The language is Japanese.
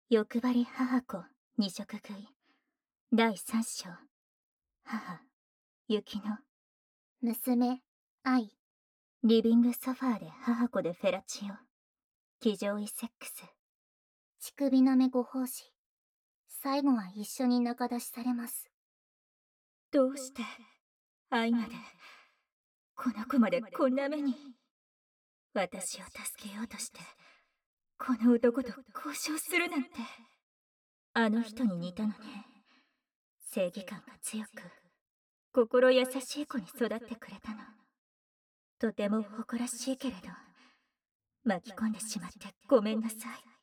欲張り母子二色食い第三章。母雪乃。 娘、愛。 リビングソファーで母子でフェラチオ。騎乗位セックス。 乳首舐めご奉仕。最後は一緒に仲出しされます。 どうして愛まで、この子までこんな目に。私を助けようとしてこの男と交渉するなんて。あの人に似たのね。正義感が強く心優しい子に育ってくれたの。とても誇らしいけれど、巻き込んでしまってごめんなさい。